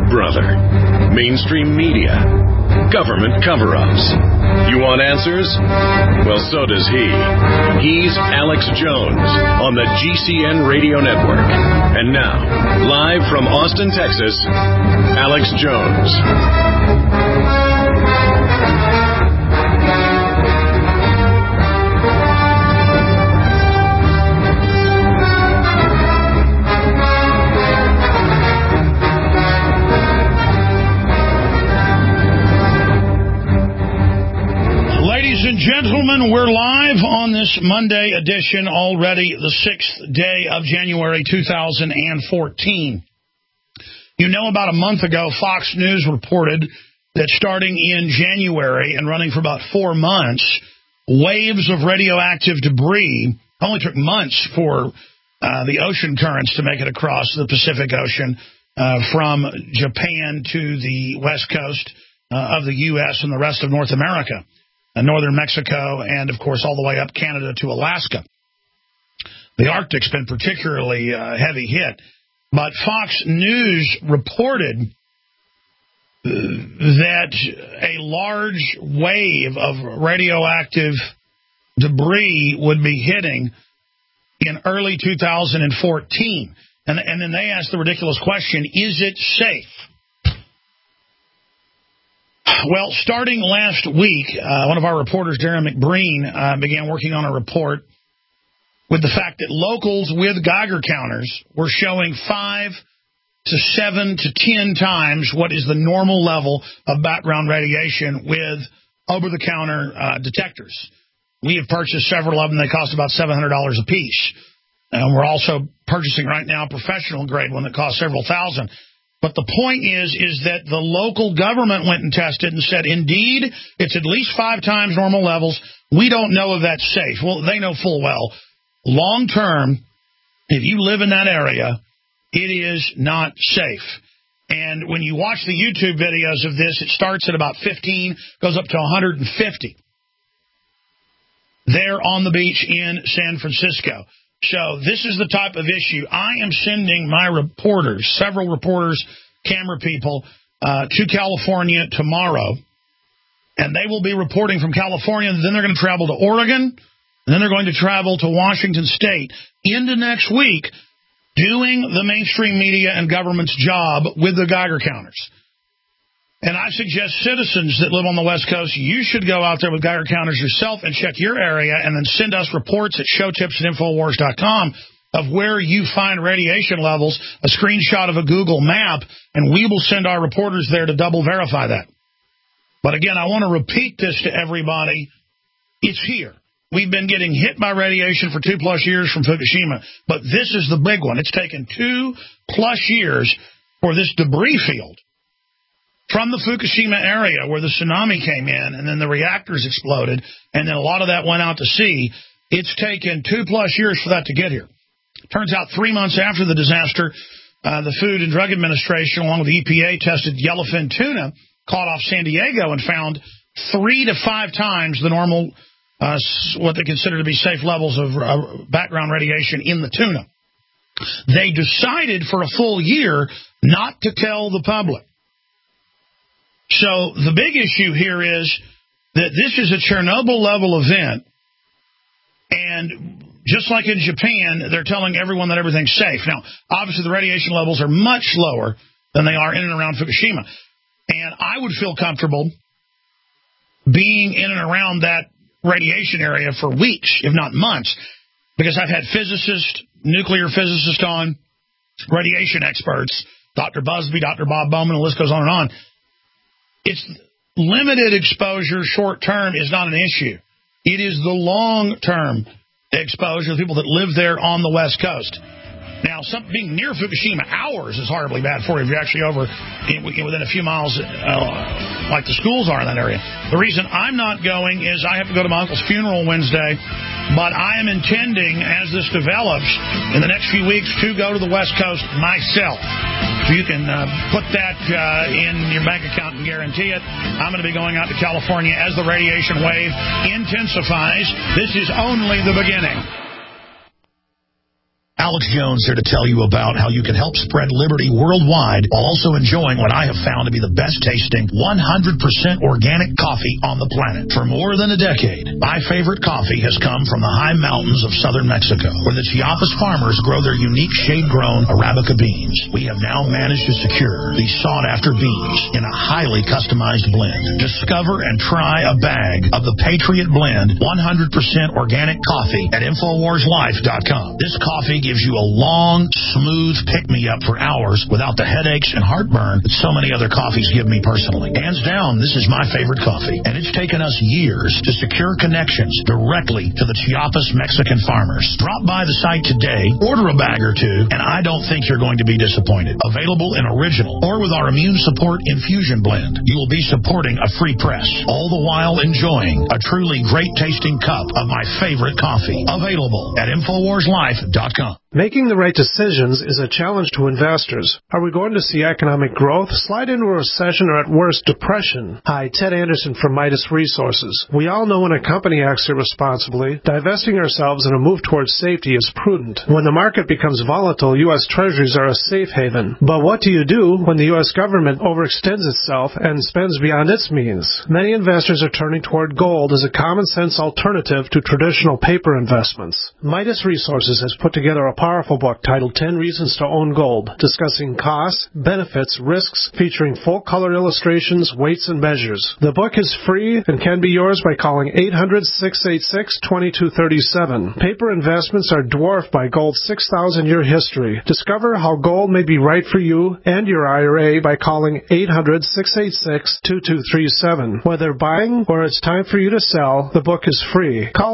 Big Brother, mainstream media, government cover-ups. You want answers? Well, so does he. He's Alex Jones on the GCN Radio Network. And now, live from Austin, Texas, Alex Jones. Ladies and gentlemen, we're live on this Monday edition, already the 6th day of January 2014. You know, about a month ago, Fox News reported that starting in January and running for about 4 months, waves of radioactive debris only took months for the ocean currents to make it across the Pacific Ocean from Japan to the west coast of the U.S. and the rest of North America. Northern Mexico, and, of course, all the way up Canada to Alaska. The Arctic's been particularly heavy hit. But Fox News reported that a large wave of radioactive debris would be hitting in early 2014. And then they asked the ridiculous question, is it safe? Well, starting last week, one of our reporters, Darren McBreen, began working on a report with the fact that locals with Geiger counters were showing 5 to 7 to 10 times what is the normal level of background radiation with over-the-counter detectors. We have purchased several of them. They cost about $700 a piece. And we're also purchasing right now a professional-grade one that costs several thousand. But the point is that the local government went and tested and said, indeed, it's at least 5 times normal levels. We don't know if that's safe. Well, they know full well. Long term, if you live in that area, it is not safe. And when you watch the YouTube videos of this, it starts at about 15, goes up to 150. There on the beach in San Francisco. So this is the type of issue. I am sending my reporters, several reporters, camera people, to California tomorrow. And they will be reporting from California. Then they're going to travel to Oregon. And then they're going to travel to Washington State into next week doing the mainstream media and government's job with the Geiger counters. And I suggest citizens that live on the West Coast, you should go out there with Geiger counters yourself and check your area and then send us reports at showtips@infowars.com of where you find radiation levels, a screenshot of a Google map, and we will send our reporters there to double verify that. But again, I want to repeat this to everybody. It's here. We've been getting hit by radiation for 2+ years from Fukushima, but this is the big one. It's taken 2+ years for this debris field from the Fukushima area where the tsunami came in and then the reactors exploded and then a lot of that went out to sea. It's taken 2+ years for that to get here. Turns out 3 months after the disaster, the Food and Drug Administration, along with the EPA, tested yellowfin tuna caught off San Diego and found 3 to 5 times the normal, what they consider to be safe levels of background radiation in the tuna. They decided for a full year not to tell the public. So the big issue here is that this is a Chernobyl-level event, and just like in Japan, they're telling everyone that everything's safe. Now, obviously, the radiation levels are much lower than they are in and around Fukushima, and I would feel comfortable being in and around that radiation area for weeks, if not months, because I've had physicists, nuclear physicists on, radiation experts, Dr. Busby, Dr. Bob Bowman, the list goes on and on. It's limited exposure short term is not an issue. It is the long-term exposure of people that live there on the West Coast. Now, being near Fukushima, hours is horribly bad for you if you're actually over within a few miles, like the schools are in that area. The reason I'm not going is I have to go to my uncle's funeral Wednesday, but I am intending, as this develops, in the next few weeks, to go to the West Coast myself. So you can put that in your bank account and guarantee it. I'm going to be going out to California as the radiation wave intensifies. This is only the beginning. Alex Jones here to tell you about how you can help spread liberty worldwide while also enjoying what I have found to be the best tasting 100% organic coffee on the planet. For more than a decade, my favorite coffee has come from the high mountains of southern Mexico, where the Chiapas farmers grow their unique shade-grown Arabica beans. We have now managed to secure these sought-after beans in a highly customized blend. Discover and try a bag of the Patriot Blend 100% organic coffee at InfoWarsLife.com. This coffee gives you a long, smooth pick-me-up for hours without the headaches and heartburn that so many other coffees give me personally. Hands down, this is my favorite coffee, and it's taken us years to secure connections directly to the Chiapas Mexican farmers. Drop by the site today, order a bag or two, and I don't think you're going to be disappointed. Available in original or with our immune support infusion blend. You will be supporting a free press, all the while enjoying a truly great-tasting cup of my favorite coffee. Available at InfoWarsLife.com. Making the right decisions is a challenge to investors. Are we going to see economic growth, slide into a recession, or at worst, depression? Hi, Ted Anderson from Midas Resources. We all know when a company acts irresponsibly, divesting ourselves in a move towards safety is prudent. When the market becomes volatile, U.S. Treasuries are a safe haven. But what do you do when the U.S. government overextends itself and spends beyond its means? Many investors are turning toward gold as a common-sense alternative to traditional paper investments. Midas Resources has put together a powerful book titled 10 Reasons to Own Gold, discussing costs, benefits, risks, featuring full-color illustrations, weights, and measures. The book is free and can be yours by calling 800-686-2237. Paper investments are dwarfed by gold's 6,000-year history. Discover how gold may be right for you and your IRA by calling 800-686-2237. Whether buying or it's time for you to sell, the book is free. Call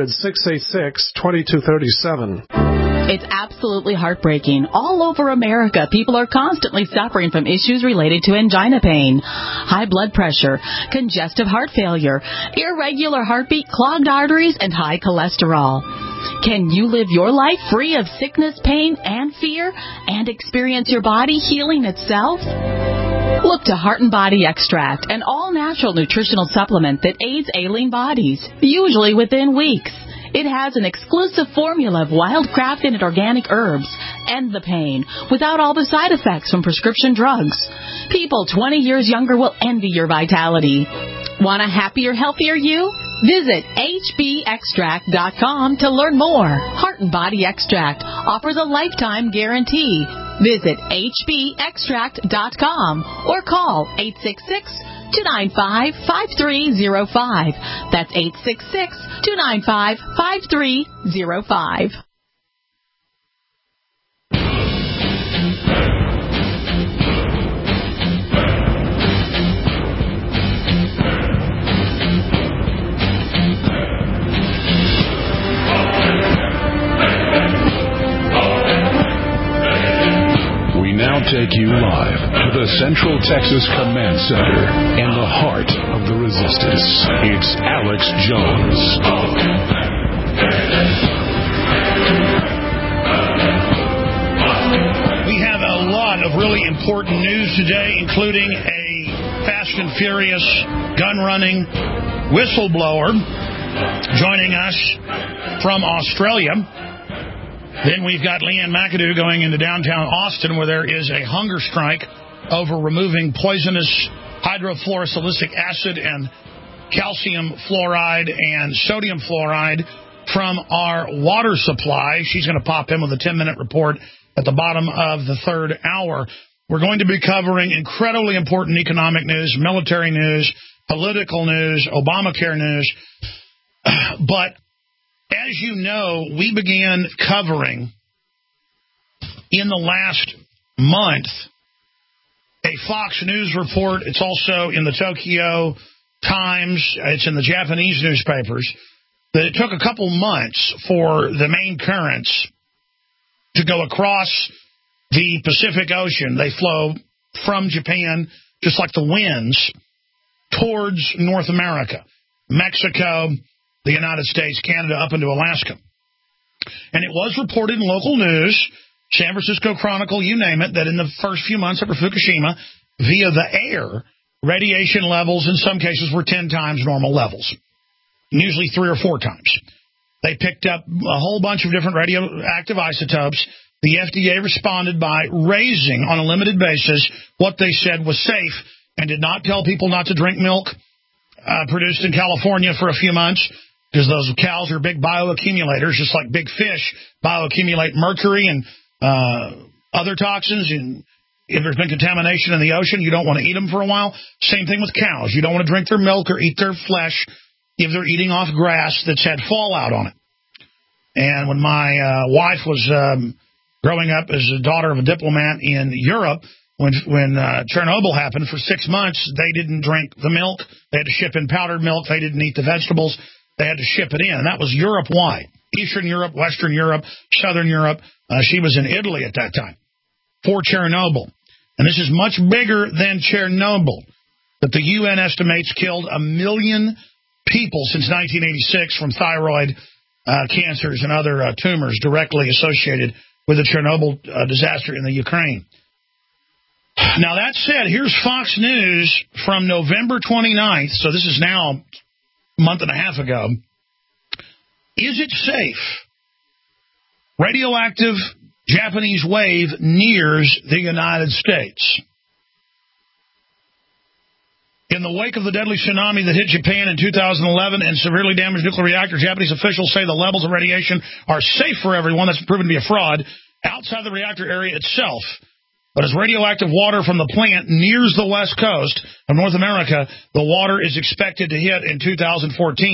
800-686-2237. It's absolutely heartbreaking. All over America, people are constantly suffering from issues related to angina pain, high blood pressure, congestive heart failure, irregular heartbeat, clogged arteries, and high cholesterol. Can you live your life free of sickness, pain, and fear, and experience your body healing itself? Look to Heart and Body Extract, an all-natural nutritional supplement that aids ailing bodies, usually within weeks. It has an exclusive formula of wild-crafted and organic herbs. End the pain without all the side effects from prescription drugs. People 20 years younger will envy your vitality. Want a happier, healthier you? Visit hbextract.com to learn more. Heart and Body Extract offers a lifetime guarantee. Visit hbextract.com or call 866-295-5305. That's 866-295-5305. Now take you live to the Central Texas Command Center in the heart of the resistance. It's Alex Jones. We have a lot of really important news today, including a fast and furious gun-running whistleblower joining us from Australia. Then we've got Leanne McAdoo going into downtown Austin, where there is a hunger strike over removing poisonous hydrofluorosilicic acid and calcium fluoride and sodium fluoride from our water supply. She's going to pop in with a 10-minute report at the bottom of the third hour. We're going to be covering incredibly important economic news, military news, political news, Obamacare news. But as you know, we began covering in the last month a Fox News report. It's also in the Tokyo Times. It's in the Japanese newspapers. That it took a couple months for the main currents to go across the Pacific Ocean. They flow from Japan, just like the winds, towards North America, Mexico, the United States, Canada, up into Alaska. And it was reported in local news, San Francisco Chronicle, you name it, that in the first few months after Fukushima, via the air, radiation levels in some cases were 10 times normal levels, usually 3 or 4 times. They picked up a whole bunch of different radioactive isotopes. The FDA responded by raising, on a limited basis, what they said was safe and did not tell people not to drink milk produced in California for a few months, because those cows are big bioaccumulators, just like big fish bioaccumulate mercury and other toxins. And if there's been contamination in the ocean, you don't want to eat them for a while. Same thing with cows. You don't want to drink their milk or eat their flesh if they're eating off grass that's had fallout on it. And when my wife was growing up as a daughter of a diplomat in Europe, when Chernobyl happened, for 6 months, they didn't drink the milk. They had to ship in powdered milk. They didn't eat the vegetables. They had to ship it in. And that was Europe-wide. Eastern Europe, Western Europe, Southern Europe. She was in Italy at that time for Chernobyl. And this is much bigger than Chernobyl. But the UN estimates killed 1 million people since 1986 from thyroid cancers and other tumors directly associated with the Chernobyl disaster in the Ukraine. Now, that said, here's Fox News from November 29th, so this is now a month and a half ago. Is it safe? Radioactive Japanese wave nears the United States. In the wake of the deadly tsunami that hit Japan in 2011 and severely damaged nuclear reactor, Japanese officials say the levels of radiation are safe for everyone. That's proven to be a fraud outside the reactor area itself. But as radioactive water from the plant nears the west coast of North America, the water is expected to hit in 2014.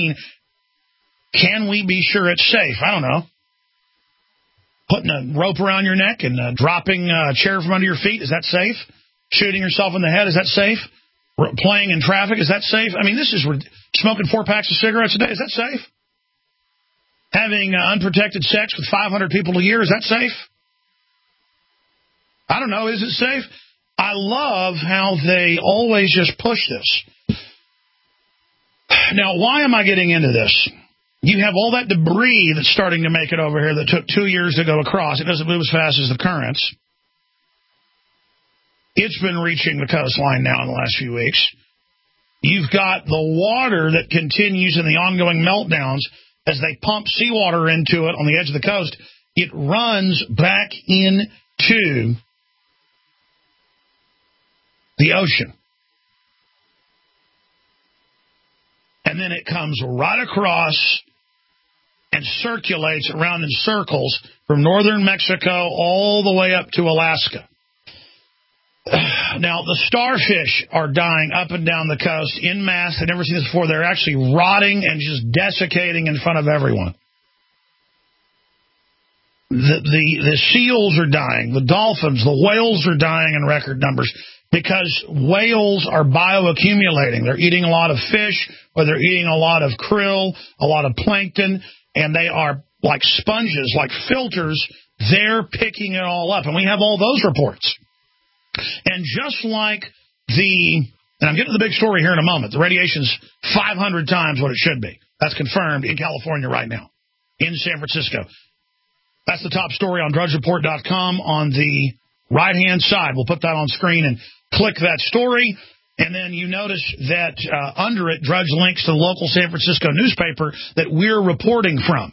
Can we be sure it's safe? I don't know. Putting a rope around your neck and dropping a chair from under your feet, is that safe? Shooting yourself in the head, is that safe? Playing in traffic, is that safe? I mean, this is smoking 4 packs of cigarettes a day, is that safe? Having unprotected sex with 500 people a year, is that safe? I don't know. Is it safe? I love how they always just push this. Now, why am I getting into this? You have all that debris that's starting to make it over here that took 2 years to go across. It doesn't move as fast as the currents. It's been reaching the coastline now in the last few weeks. You've got the water that continues in the ongoing meltdowns as they pump seawater into it on the edge of the coast. It runs back into the ocean. And then it comes right across and circulates around in circles from northern Mexico all the way up to Alaska. Now, the starfish are dying up and down the coast en masse. I've never seen this before. They're actually rotting and just desiccating in front of everyone. The seals are dying. The dolphins, the whales are dying in record numbers because whales are bioaccumulating. They're eating a lot of fish, or they're eating a lot of krill, a lot of plankton, and they are like sponges, like filters. They're picking it all up, and we have all those reports. And just like and I'm getting to the big story here in a moment, the radiation's 500 times what it should be. That's confirmed in California right now, in San Francisco. That's the top story on DrudgeReport.com on the right-hand side. We'll put that on screen and click that story. And then you notice that under it, Drudge links to the local San Francisco newspaper that we're reporting from.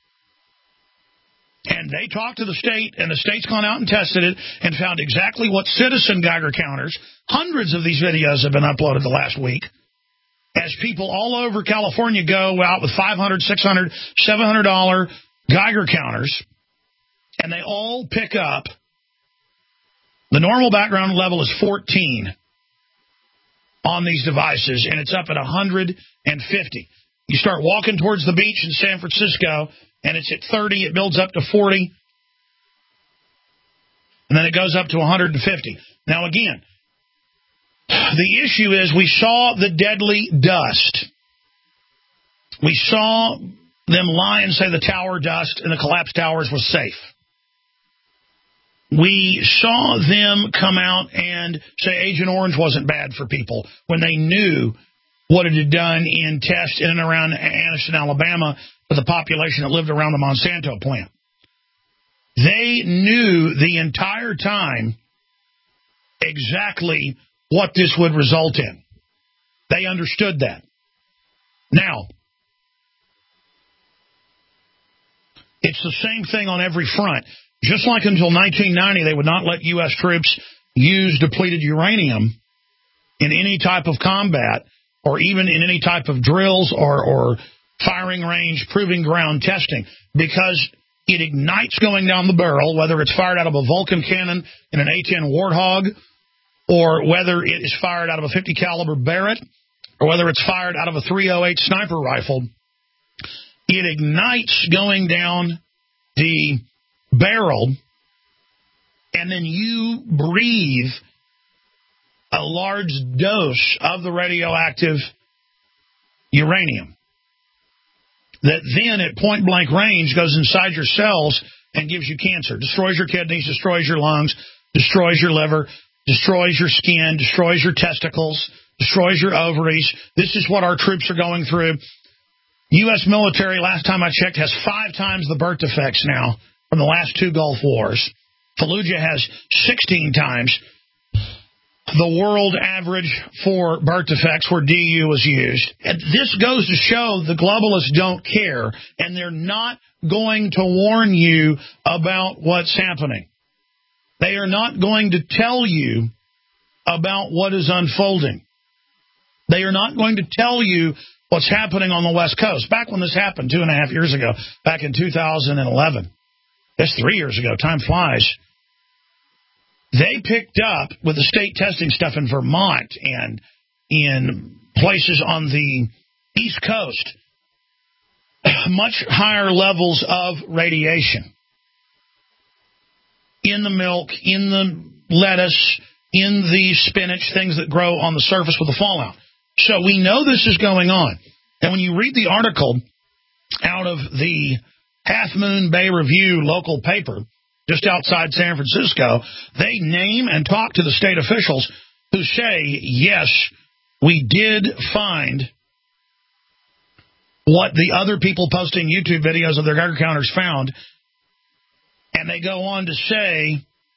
And they talked to the state, and the state's gone out and tested it and found exactly what citizen Geiger counters, hundreds of these videos have been uploaded the last week, as people all over California go out with $500, $600, $700 Geiger counters, and they all pick up. The normal background level is 14 on these devices, and it's up at 150. You start walking towards the beach in San Francisco, and it's at 30, it builds up to 40, and then it goes up to 150. Now, again, the issue is we saw the deadly dust. We saw them lie and say the tower dust and the collapsed towers was safe. We saw them come out and say Agent Orange wasn't bad for people when they knew what it had done in tests in and around Anniston, Alabama, for the population that lived around the Monsanto plant. They knew the entire time exactly what this would result in. They understood that. Now, It's the same thing on every front. Just like until 1990, they would not let U.S. troops use depleted uranium in any type of combat or even in any type of drills or firing range, proving ground testing, because it ignites going down the barrel, whether it's fired out of a Vulcan cannon in an A-10 Warthog, or whether it is fired out of a 50 caliber Barrett, or whether it's fired out of a .308 sniper rifle. It ignites going down the barrel, and then you breathe a large dose of the radioactive uranium that then at point-blank range goes inside your cells and gives you cancer, destroys your kidneys, destroys your lungs, destroys your liver, destroys your skin, destroys your testicles, destroys your ovaries. This is what our troops are going through. U.S. military, last time I checked, has 5 times the birth defects now from the last 2 Gulf Wars. Fallujah has 16 times the world average for birth defects where DU was used. And this goes to show the globalists don't care, and they're not going to warn you about what's happening. They are not going to tell you about what is unfolding. They are not going to tell you what's happening on the West Coast. Back when this happened 2.5 years ago, back in 2011, that's 3 years ago, time flies, they picked up with the state testing stuff in Vermont and in places on the East Coast, much higher levels of radiation in the milk, in the lettuce, in the spinach, things that grow on the surface with the fallout. So we know this is going on. And when you read the article out of the Half Moon Bay Review local paper, just outside San Francisco, they name and talk to the state officials who say, yes, we did find what the other people posting YouTube videos of their Geiger counters found. And they go on to say,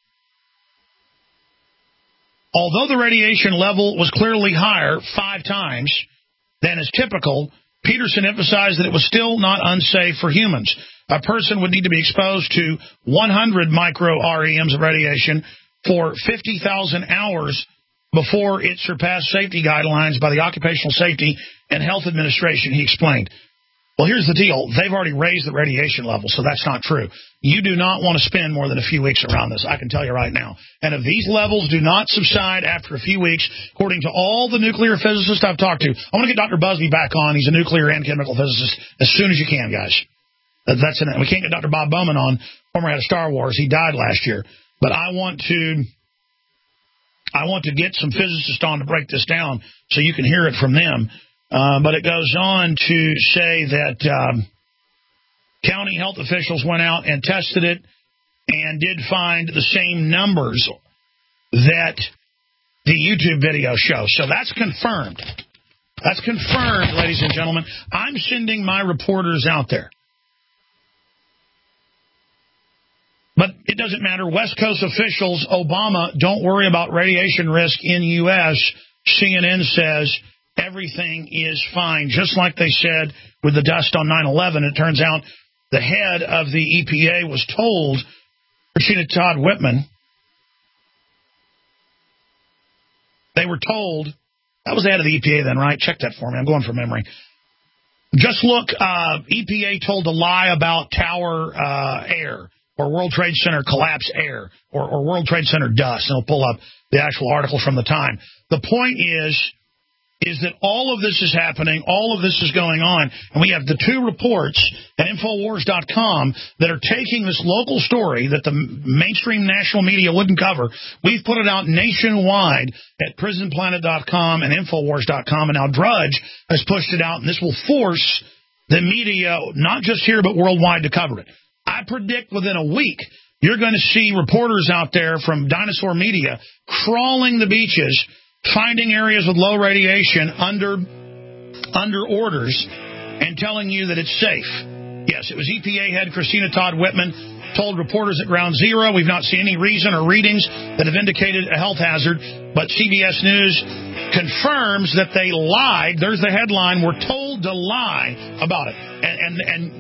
although the radiation level was clearly higher 5 times than is typical, Peterson emphasized that it was still not unsafe for humans. A person would need to be exposed to 100 micro-REMs of radiation for 50,000 hours before it surpassed safety guidelines by the Occupational Safety and Health Administration, he explained. Well, here's the deal. They've already raised the radiation level, so that's not true. You do not want to spend more than a few weeks around this, I can tell you right now. And if these levels do not subside after a few weeks, according to all the nuclear physicists I've talked to, I want to get Dr. Busby back on. He's a nuclear and chemical physicist as soon as you can, guys. That's it. We can't get Dr. Bob Bowman on, former head of Star Wars. He died last year. But I want to get some physicists on to break this down so you can hear it from them. But it goes on to say that county health officials went out and tested it and did find the same numbers that the YouTube video shows. So that's confirmed. That's confirmed, ladies and gentlemen. I'm sending my reporters out there. But it doesn't matter. West Coast officials, Obama, don't worry about radiation risk in U.S. CNN says everything is fine, just like they said with the dust on 9/11. It turns out the head of the EPA was told, Christina Todd Whitman, they were told, that was the head of the EPA then, right? Check that for me. I'm going from memory. Just look, EPA told a lie about tower air, or World Trade Center collapse air, or World Trade Center dust, and it'll pull up the actual article from the time. The point is that all of this is happening, all of this is going on, and we have the 2 reports at Infowars.com that are taking this local story that the mainstream national media wouldn't cover. We've put it out nationwide at PrisonPlanet.com and Infowars.com, and now Drudge has pushed it out, and this will force the media, not just here but worldwide, to cover it. I predict within a week you're going to see reporters out there from Dinosaur Media crawling the beaches, finding areas with low radiation under orders and telling you that it's safe. Yes, it was EPA head Christina Todd Whitman told reporters at Ground Zero, we've not seen any reason or readings that have indicated a health hazard, but CBS News confirms that they lied. There's the headline. We're told to lie about it. And there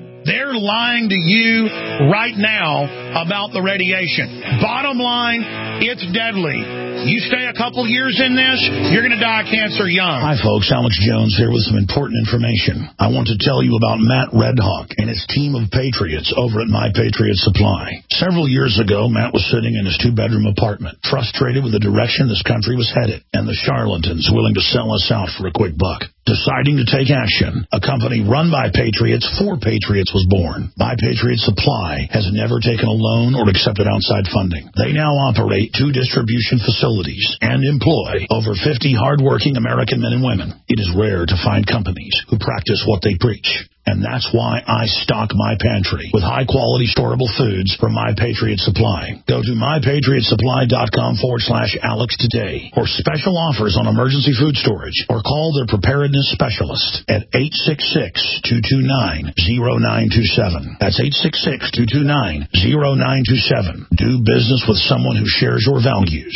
They're lying to you right now about the radiation. Bottom line, it's deadly. You stay a couple years in this, you're going to die of cancer young. Hi, folks. Alex Jones here with some important information. I want to tell you about Matt Redhawk and his team of patriots over at My Patriot Supply. Several years ago, Matt was sitting in his two-bedroom apartment, frustrated with the direction this country was headed and the charlatans willing to sell us out for a quick buck. Deciding to take action, a company run by patriots for patriots was born. My Patriot Supply has never taken a loan or accepted outside funding. They now operate 2 distribution facilities and employ over 50 hardworking American men and women. It is rare to find companies who practice what they preach. And that's why I stock my pantry with high-quality storable foods from My Patriot Supply. Go to mypatriotsupply.com/Alex today for special offers on emergency food storage or call their preparedness specialist at 866-229-0927. That's 866-229-0927. Do business with someone who shares your values.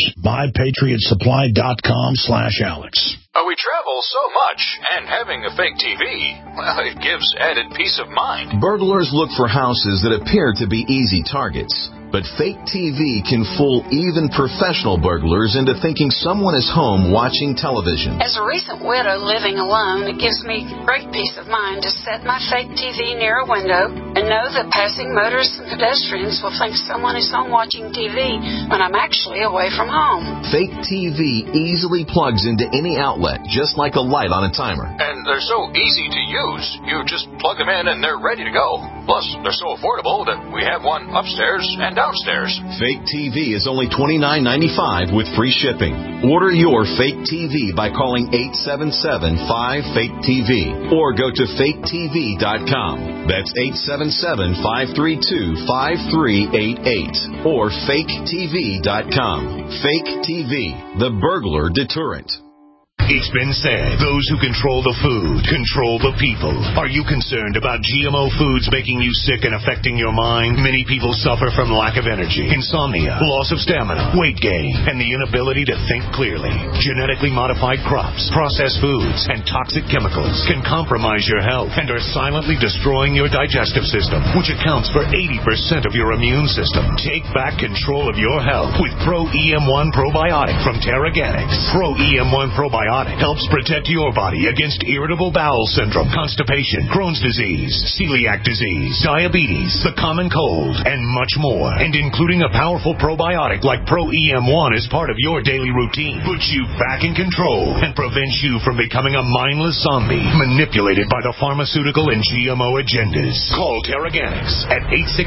mypatriotsupply.com/Alex. We travel so much, and having a fake TV, well, it gives added peace of mind. Burglars look for houses that appear to be easy targets. But fake TV can fool even professional burglars into thinking someone is home watching television. As a recent widow living alone, it gives me great peace of mind to set my fake TV near a window and know that passing motorists and pedestrians will think someone is home watching TV when I'm actually away from home. Fake TV easily plugs into any outlet, just like a light on a timer. And they're so easy to use. You just plug them in and they're ready to go. Plus, they're so affordable that we have one upstairs and downstairs. Fake TV is only $29.95 with free shipping. Order your fake TV by calling 877-5-FAKE-TV or go to faketv.com. That's 877-532-5388 or faketv.com. Fake TV, the burglar deterrent. It's been said, those who control the food control the people. Are you concerned about GMO foods making you sick and affecting your mind? Many people suffer from lack of energy, insomnia, loss of stamina, weight gain, and the inability to think clearly. Genetically modified crops, processed foods, and toxic chemicals can compromise your health and are silently destroying your digestive system, which accounts for 80% of your immune system. Take back control of your health with Pro EM1 Probiotic from Terraganics. Pro EM1 Probiotic helps protect your body against irritable bowel syndrome, constipation, Crohn's disease, celiac disease, diabetes, the common cold, and much more. And including a powerful probiotic like Pro EM1 as part of your daily routine puts you back in control and prevents you from becoming a mindless zombie manipulated by the pharmaceutical and GMO agendas. Call Terraganics at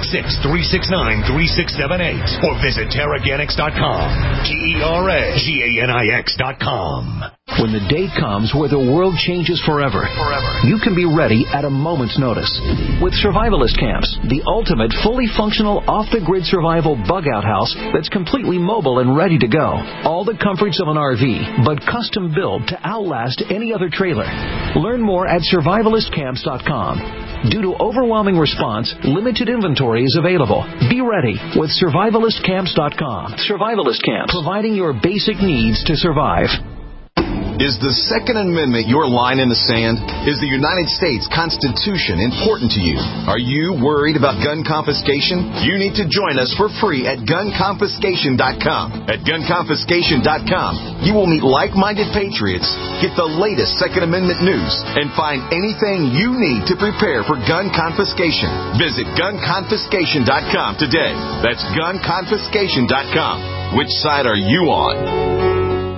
866-369-3678 or visit Terraganics.com. TERAGANIX.com. When the day comes where the world changes forever, you can be ready at a moment's notice. With Survivalist Camps, the ultimate fully functional off-the-grid survival bug-out house that's completely mobile and ready to go. All the comforts of an RV, but custom built to outlast any other trailer. Learn more at survivalistcamps.com. Due to overwhelming response, limited inventory is available. Be ready with survivalistcamps.com. Survivalist Camps, providing your basic needs to survive. Is the Second Amendment your line in the sand? Is the United States Constitution important to you? Are you worried about gun confiscation? You need to join us for free at gunconfiscation.com. At gunconfiscation.com, you will meet like-minded patriots, get the latest Second Amendment news, and find anything you need to prepare for gun confiscation. Visit gunconfiscation.com today. That's gunconfiscation.com. Which side are you on?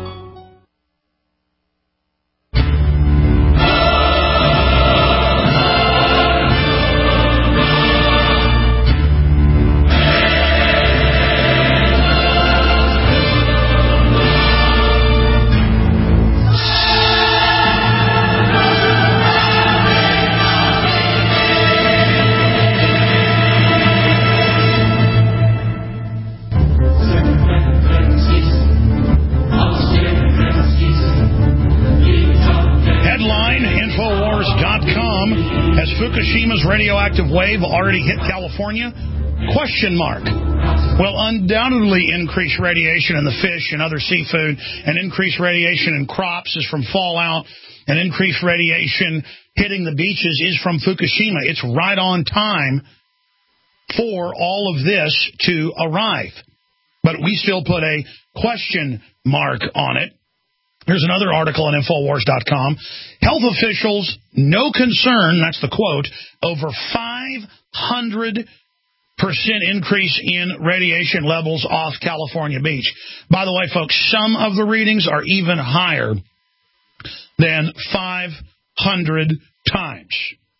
Fukushima's radioactive wave already hit California? Question mark. Well, undoubtedly increased radiation in the fish and other seafood and increased radiation in crops is from fallout and increased radiation hitting the beaches is from Fukushima. It's right on time for all of this to arrive. But we still put a question mark on it. Here's another article on Infowars.com. Health officials, no concern, that's the quote, over 500% increase in radiation levels off California beach. By the way, folks, some of the readings are even higher than 500 times.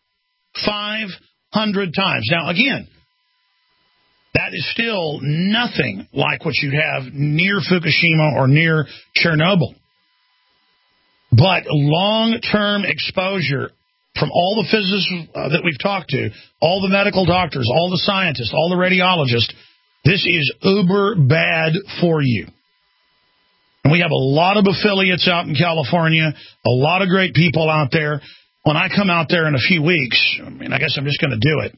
500 times. Now, again, that is still nothing like what you have near Fukushima or near Chernobyl. But long-term exposure from all the physicists that we've talked to, all the medical doctors, all the scientists, all the radiologists, this is uber bad for you. And we have a lot of affiliates out in California, a lot of great people out there. When I come out there in a few weeks, I guess I'm just going to do it.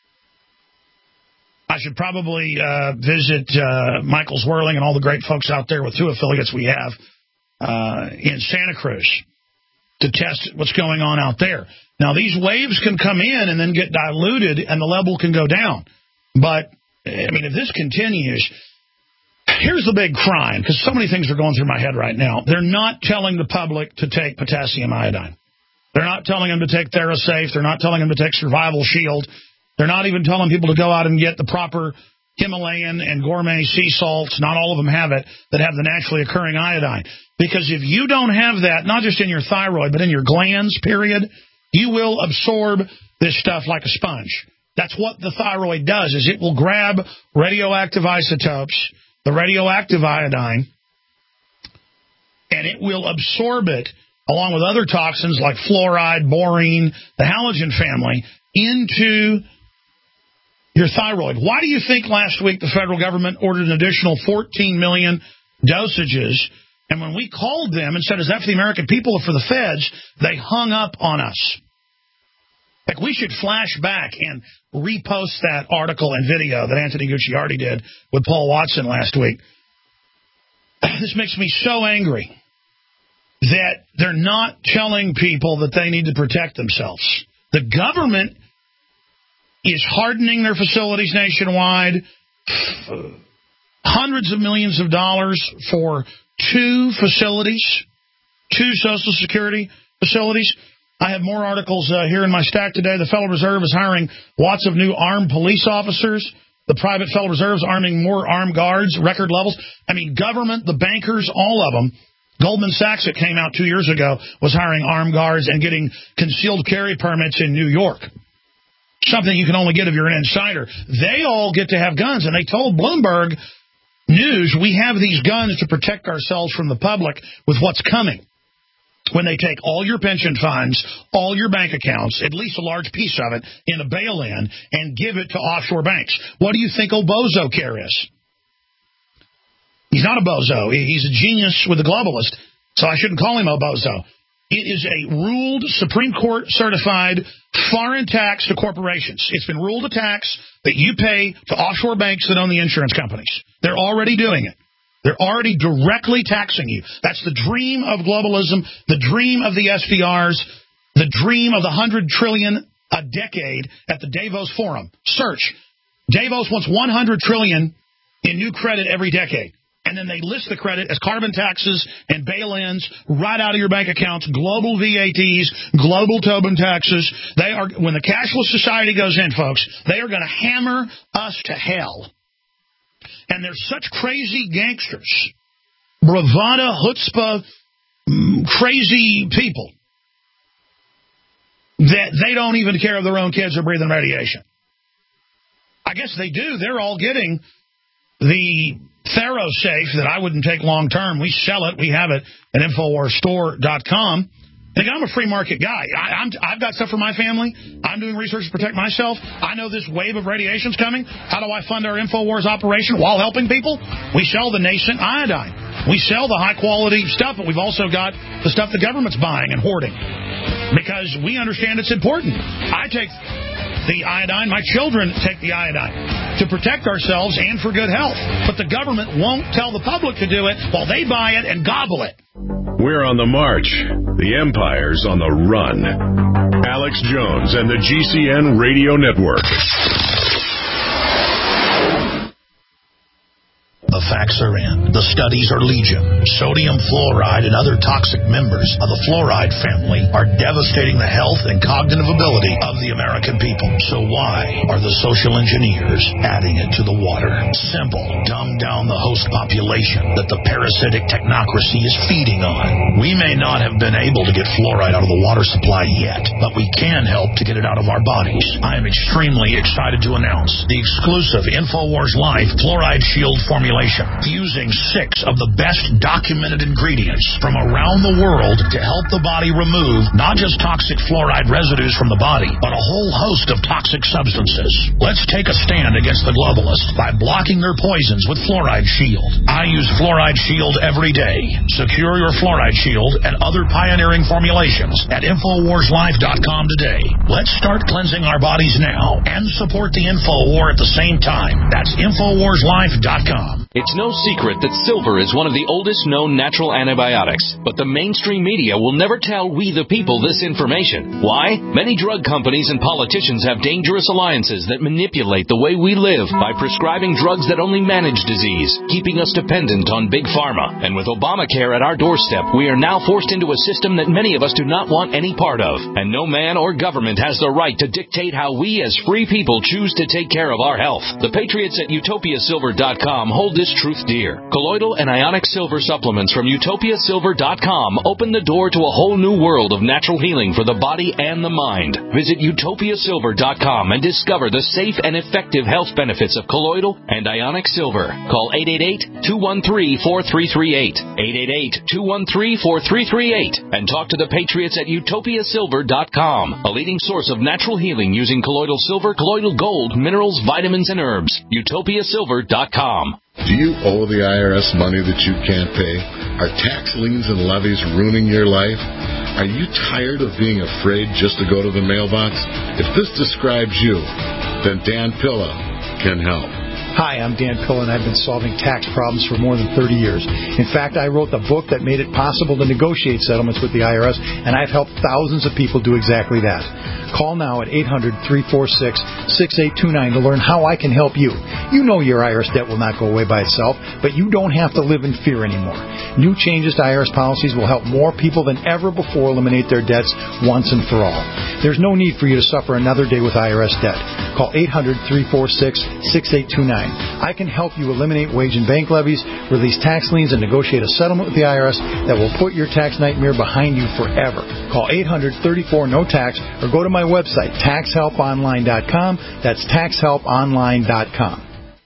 I should probably visit Michael Zwirling and all the great folks out there with 2 affiliates we have in Santa Cruz to test what's going on out there. Now, these waves can come in and then get diluted and the level can go down. But, if this continues, here's the big crime, because so many things are going through my head right now. They're not telling the public to take potassium iodine. They're not telling them to take TheraSafe. They're not telling them to take Survival Shield. They're not even telling people to go out and get the proper Himalayan and gourmet sea salts, not all of them have it, that have the naturally occurring iodine. Because if you don't have that, not just in your thyroid, but in your glands, period, you will absorb this stuff like a sponge. That's what the thyroid does, is it will grab radioactive isotopes, the radioactive iodine, and it will absorb it, along with other toxins like fluoride, borine, the halogen family, into your thyroid. Why do you think last week the federal government ordered an additional 14 million dosages? And when we called them and said, is that for the American people or for the feds, they hung up on us. Like, we should flash back and repost that article and video that Anthony Gucciardi did with Paul Watson last week. This makes me so angry that they're not telling people that they need to protect themselves. The government is hardening their facilities nationwide, hundreds of millions of dollars for 2 facilities, 2 Social Security facilities. I have more articles here in my stack today. The Federal Reserve is hiring lots of new armed police officers. The private Federal Reserve is arming more armed guards, record levels. Government, the bankers, all of them. Goldman Sachs, that came out 2 years ago, was hiring armed guards and getting concealed carry permits in New York. Something you can only get if you're an insider. They all get to have guns, and they told Bloomberg News, we have these guns to protect ourselves from the public with what's coming. When they take all your pension funds, all your bank accounts, at least a large piece of it, in a bail-in, and give it to offshore banks. What do you think Obozo Care is? He's not a bozo. He's a genius with the globalist, so I shouldn't call him a bozo. It is a ruled, Supreme Court certified foreign tax to corporations. It's been ruled a tax that you pay to offshore banks that own the insurance companies. They're already doing it. They're already directly taxing you. That's the dream of globalism, the dream of the SDRs, the dream of the $100 trillion a decade at the Davos Forum. Search. Davos wants $100 trillion in new credit every decade. And then they list the credit as carbon taxes and bail-ins right out of your bank accounts, global VATs, global Tobin taxes. They are, when the cashless society goes in, folks, they are going to hammer us to hell. And they're such crazy gangsters, bravada, chutzpah, crazy people, that they don't even care if their own kids are breathing radiation. I guess they do. They're all getting the TheraSafe that I wouldn't take long term. We sell it. We have it at InfoWarsStore.com. And I'm a free market guy. I've got stuff for my family. I'm doing research to protect myself. I know this wave of radiation's coming. How do I fund our InfoWars operation while helping people? We sell the nascent iodine. We sell the high-quality stuff, but we've also got the stuff the government's buying and hoarding because we understand it's important. I take the iodine. My children take the iodine to protect ourselves and for good health. But the government won't tell the public to do it while they buy it and gobble it. We're on the march. The empire's on the run. Alex Jones and the GCN Radio Network. The facts are in. The studies are legion. Sodium fluoride and other toxic members of the fluoride family are devastating the health and cognitive ability of the American people. So why are the social engineers adding it to the water? Simple. Dumb down the host population that the parasitic technocracy is feeding on. We may not have been able to get fluoride out of the water supply yet, but we can help to get it out of our bodies. I am extremely excited to announce the exclusive InfoWars Life Fluoride Shield formulation, using 6 of the best documented ingredients from around the world to help the body remove not just toxic fluoride residues from the body, but a whole host of toxic substances. Let's take a stand against the globalists by blocking their poisons with Fluoride Shield. I use Fluoride Shield every day. Secure your Fluoride Shield and other pioneering formulations at InfoWarsLife.com today. Let's start cleansing our bodies now and support the Info War at the same time. That's InfoWarsLife.com. It's no secret that silver is one of the oldest known natural antibiotics, but the mainstream media will never tell we the people this information. Why? Many drug companies and politicians have dangerous alliances that manipulate the way we live by prescribing drugs that only manage disease, keeping us dependent on big pharma. And with Obamacare at our doorstep, we are now forced into a system that many of us do not want any part of. And no man or government has the right to dictate how we as free people choose to take care of our health. The patriots at UtopiaSilver.com hold this truth dear. Colloidal and ionic silver supplements from UtopiaSilver.com open the door to a whole new world of natural healing for the body and the mind. Visit UtopiaSilver.com and discover the safe and effective health benefits of colloidal and ionic silver. Call 888-213-4338. 888-213-4338 and talk to the patriots at UtopiaSilver.com, a leading source of natural healing using colloidal silver, colloidal gold, minerals, vitamins, and herbs. UtopiaSilver.com. Do you owe the IRS money that you can't pay? Are tax liens and levies ruining your life? Are you tired of being afraid just to go to the mailbox? If this describes you, then Dan Pilla can help. Hi, I'm Dan Pilla, and I've been solving tax problems for more than 30 years. In fact, I wrote the book that made it possible to negotiate settlements with the IRS, and I've helped thousands of people do exactly that. Call now at 800-346-6829 to learn how I can help you. You know your IRS debt will not go away by itself, but you don't have to live in fear anymore. New changes to IRS policies will help more people than ever before eliminate their debts once and for all. There's no need for you to suffer another day with IRS debt. Call 800-346-6829. I can help you eliminate wage and bank levies, release tax liens, and negotiate a settlement with the IRS that will put your tax nightmare behind you forever. Call 800-34-NO-TAX or go to my website, TaxHelpOnline.com. That's TaxHelpOnline.com.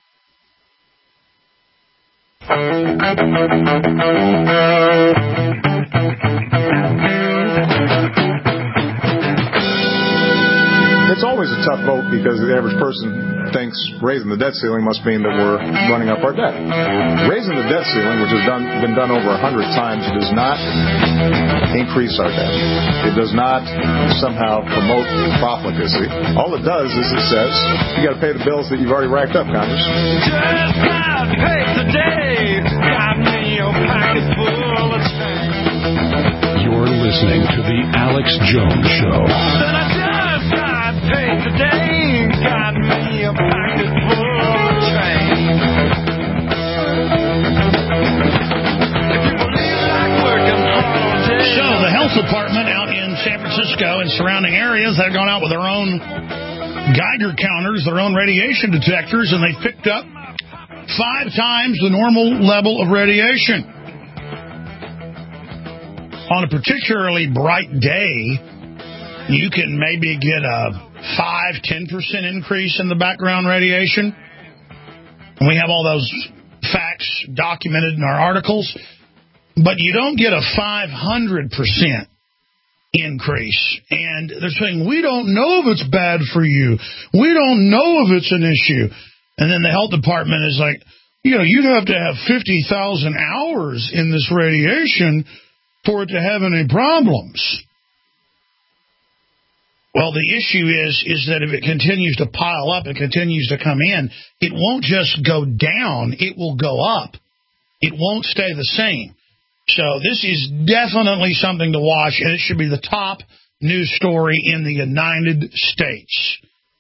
It's always a tough vote because the average person thinks raising the debt ceiling must mean that we're running up our debt. Raising the debt ceiling, which has been done over 100 times, does not increase our debt. It does not somehow promote profligacy. All it does is it says you got to pay the bills that you've already racked up, Congress. Just got paid today. Got me a pocket full of change. You're listening to the Alex Jones Show. Paid today, got me a pocket full of change. So the health department out in San Francisco and surrounding areas have gone out with their own Geiger counters, their own radiation detectors, and they've picked up 5 times the normal level of radiation. On a particularly bright day, you can maybe get a 5-10% increase in the background radiation. And we have all those facts documented in our articles. But you don't get a 500% increase. And they're saying, we don't know if it's bad for you. We don't know if it's an issue. And then the health department is like, you'd have to have 50,000 hours in this radiation for it to have any problems. Well, the issue is that if it continues to pile up and continues to come in, it won't just go down, it will go up. It won't stay the same. So this is definitely something to watch, and it should be the top news story in the United States.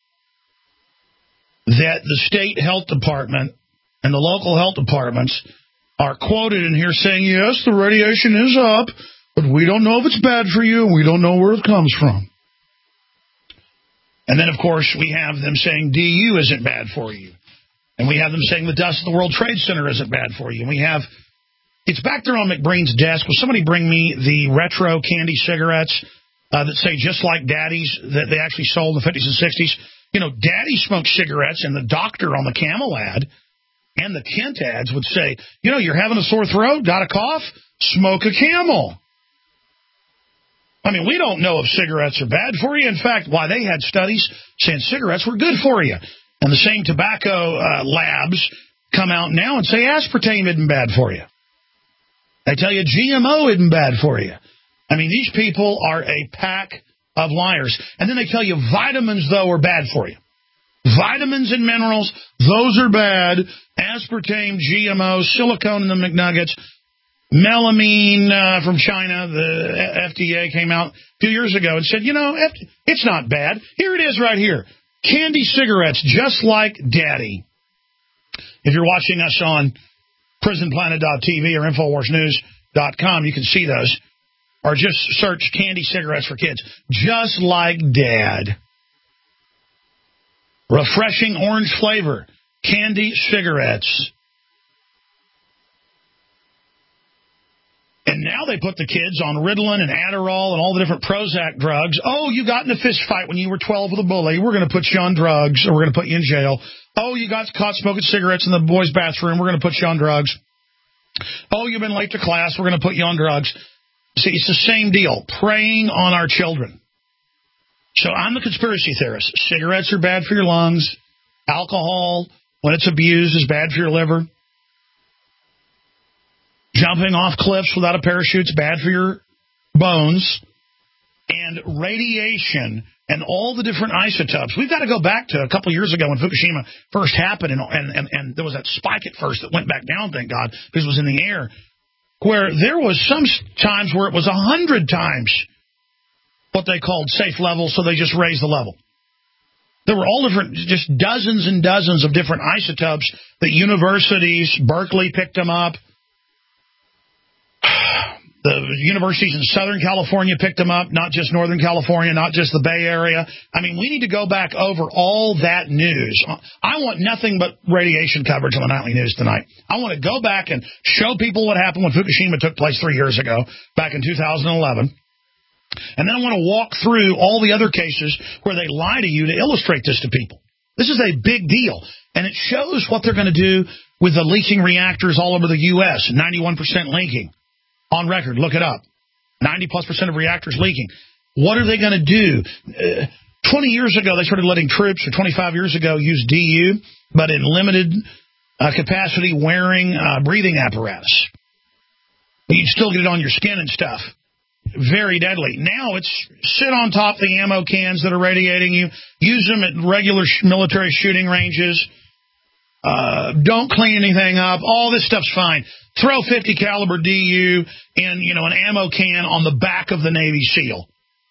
That the state health department and the local health departments are quoted in here saying, yes, the radiation is up, but we don't know if it's bad for you, and we don't know where it comes from. And then, of course, we have them saying DU isn't bad for you. And we have them saying the dust of the World Trade Center isn't bad for you. And we have, it's back there on McBreen's desk. Will somebody bring me the retro candy cigarettes that say just like Daddy's that they actually sold in the 50s and 60s? You know, Daddy smoked cigarettes, and the doctor on the Camel ad and the Kent ads would say, you know, you're having a sore throat, got a cough, smoke a Camel. I mean, we don't know if cigarettes are bad for you. In fact, why they had studies saying cigarettes were good for you. And the same tobacco labs come out now and say aspartame isn't bad for you. They tell you GMO isn't bad for you. I mean, these people are a pack of liars. And then they tell you vitamins, though, are bad for you. Vitamins and minerals, those are bad. Aspartame, GMO, silicone in the McNuggets, melamine from China. The FDA came out a few years ago and said, you know, it's not bad. Here it is right here. Candy cigarettes, just like Daddy. If you're watching us on prisonplanet.tv or InfoWarsNews.com, you can see those. Or just search candy cigarettes for kids. Just like Dad. Refreshing orange flavor. Candy cigarettes. And now they put the kids on Ritalin and Adderall and all the different Prozac drugs. Oh, you got in a fist fight when you were 12 with a bully. We're going to put you on drugs, or we're going to put you in jail. Oh, you got caught smoking cigarettes in the boys' bathroom. We're going to put you on drugs. Oh, you've been late to class. We're going to put you on drugs. See, it's the same deal, preying on our children. So I'm the conspiracy theorist. Cigarettes are bad for your lungs. Alcohol, when it's abused, is bad for your liver. Jumping off cliffs without a parachute is bad for your bones. And radiation and all the different isotopes. We've got to go back to a couple of years ago when Fukushima first happened, and there was that spike at first that went back down, thank God, because it was in the air, where there was some times where it was 100 times what they called safe level, so they just raised the level. There were all different, just dozens and dozens of different isotopes that universities, Berkeley picked them up. The universities in Southern California picked them up, not just Northern California, not just the Bay Area. I mean, we need to go back over all that news. I want nothing but radiation coverage on the nightly news tonight. I want to go back and show people what happened when Fukushima took place 3 years ago, back in 2011. And then I want to walk through all the other cases where they lie to you to illustrate this to people. This is a big deal, and it shows what they're going to do with the leaking reactors all over the U.S., 91% leaking. On record, look it up. 90+% of reactors leaking. What are they going to do? 20 years ago, they started letting troops, or 25 years ago, use DU, but in limited capacity wearing breathing apparatus. But you'd still get it on your skin and stuff. Very deadly. Now it's sit on top of the ammo cans that are radiating you. Use them at regular military shooting ranges. Don't clean anything up. All this stuff's fine. Throw 50 caliber DU in, an ammo can on the back of the Navy SEAL.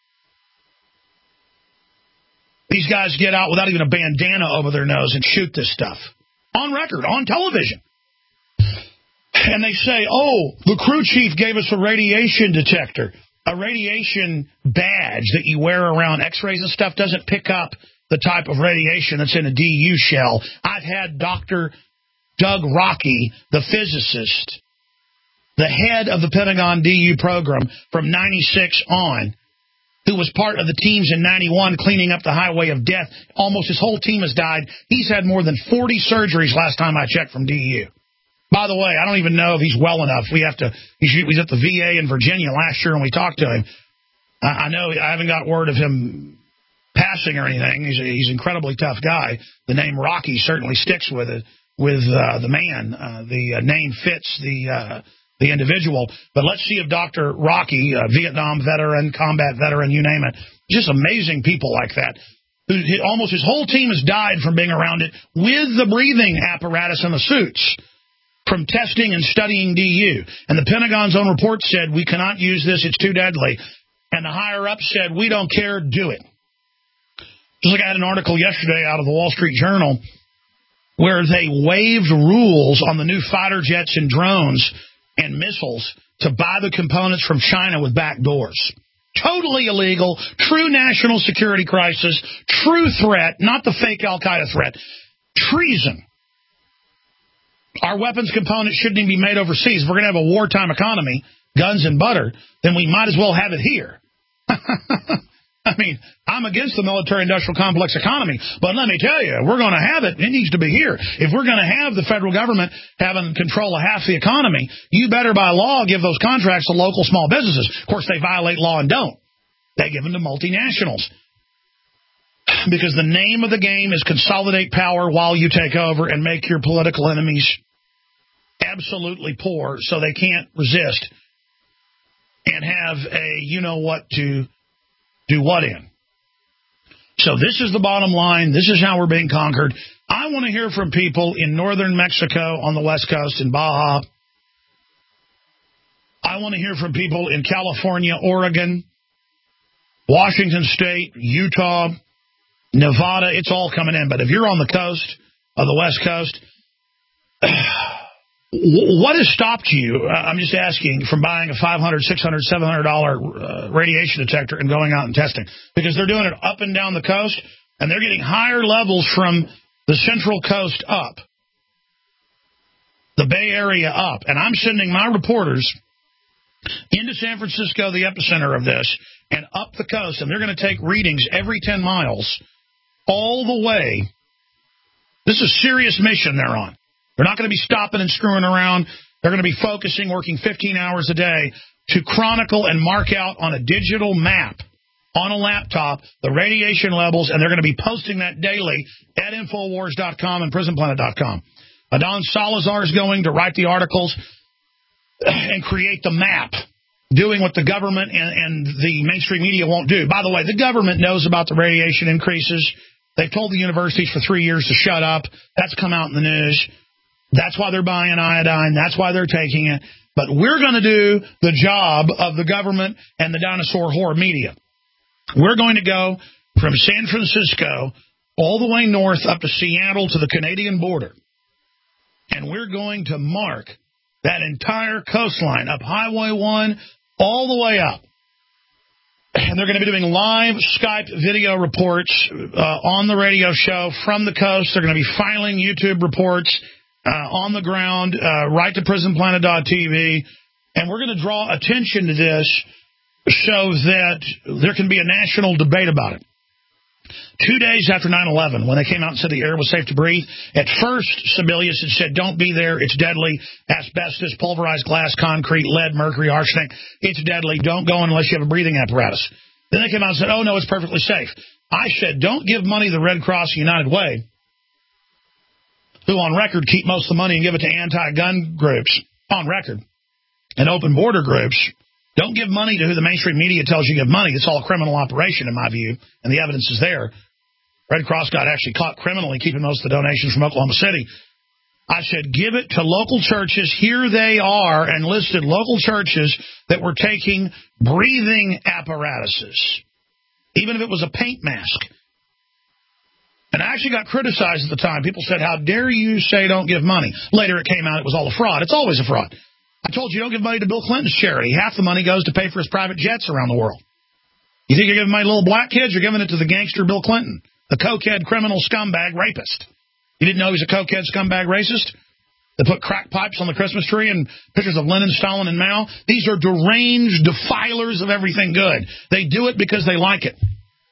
These guys get out without even a bandana over their nose and shoot this stuff. On record, on television. And they say, the crew chief gave us a radiation detector. A radiation badge that you wear around x-rays and stuff doesn't pick up the type of radiation that's in a DU shell. I've had Dr. Doug Rockey, the physicist, the head of the Pentagon DU program from 96 on, who was part of the teams in 91 cleaning up the highway of death. Almost his whole team has died. He's had more than 40 surgeries last time I checked from DU. By the way, I don't even know if he's well enough. He was at the VA in Virginia last year when we talked to him. I know I haven't got word of him passing or anything. He's an incredibly tough guy. The name Rocky certainly sticks with the man. The name fits the individual. But let's see if Dr. Rocky, Vietnam veteran, combat veteran, you name it, just amazing people like that. Almost his whole team has died from being around it with the breathing apparatus and the suits. from testing and studying DU. And the Pentagon's own report said, we cannot use this, it's too deadly. And the higher-ups said, we don't care, do it. Just like I had an article yesterday out of the Wall Street Journal where they waived rules on the new fighter jets and drones and missiles to buy the components from China with back doors. Totally illegal, true national security crisis, true threat, not the fake Al-Qaeda threat. Treason. Our weapons components shouldn't even be made overseas. If we're going to have a wartime economy, guns and butter, then we might as well have it here. I mean, I'm against the military-industrial complex economy, but let me tell you, we're going to have it. It needs to be here. If we're going to have the federal government having control of half the economy, you better by law give those contracts to local small businesses. Of course, they violate law and don't. They give them to multinationals. Because the name of the game is consolidate power while you take over and make your political enemies absolutely poor so they can't resist and have a you-know-what to do what in. So this is the bottom line. This is how we're being conquered. I want to hear from people in northern Mexico on the West Coast, in Baja. I want to hear from people in California, Oregon, Washington State, Utah, Nevada. It's all coming in. But if you're on the coast of the West Coast, what has stopped you, I'm just asking, from buying a $500, $600, $700 radiation detector and going out and testing? Because they're doing it up and down the coast, and they're getting higher levels from the Central Coast up, the Bay Area up. And I'm sending my reporters into San Francisco, the epicenter of this, and up the coast, and they're going to take readings every 10 miles all the way. This is a serious mission they're on. They're not going to be stopping and screwing around. They're going to be focusing, working 15 hours a day to chronicle and mark out on a digital map on a laptop the radiation levels, and they're going to be posting that daily at Infowars.com and PrisonPlanet.com. Adon Salazar is going to write the articles and create the map, doing what the government and the mainstream media won't do. By the way, the government knows about the radiation increases. They've told the universities for 3 years to shut up. That's come out in the news. That's why they're buying iodine. That's why they're taking it. But we're going to do the job of the government and the dinosaur whore media. We're going to go from San Francisco all the way north up to Seattle to the Canadian border. And we're going to mark that entire coastline up Highway 1 all the way up. And they're going to be doing live Skype video reports on the radio show from the coast. They're going to be filing YouTube reports on the ground, right to PrisonPlanet.tv, and we're going to draw attention to this so that there can be a national debate about it. 2 days after 9/11, when they came out and said the air was safe to breathe, at first Sebelius had said, don't be there, it's deadly, asbestos, pulverized glass, concrete, lead, mercury, arsenic, it's deadly, don't go unless you have a breathing apparatus. Then they came out and said, oh no, it's perfectly safe. I said, don't give money to the Red Cross United Way, who on record keep most of the money and give it to anti-gun groups, on record, and open border groups. Don't give money to who the mainstream media tells you give money. It's all a criminal operation, in my view, and the evidence is there. Red Cross got actually caught criminally keeping most of the donations from Oklahoma City. I said, give it to local churches. Here they are, and listed local churches that were taking breathing apparatuses, even if it was a paint mask. And I actually got criticized at the time. People said, how dare you say don't give money? Later it came out it was all a fraud. It's always a fraud. I told you don't give money to Bill Clinton's charity. Half the money goes to pay for his private jets around the world. You think you're giving money to little black kids? You're giving it to the gangster Bill Clinton, the cokehead, criminal, scumbag, rapist. You didn't know he was a cokehead, scumbag, racist? They put crack pipes on the Christmas tree and pictures of Lenin, Stalin, and Mao. These are deranged defilers of everything good. They do it because they like it.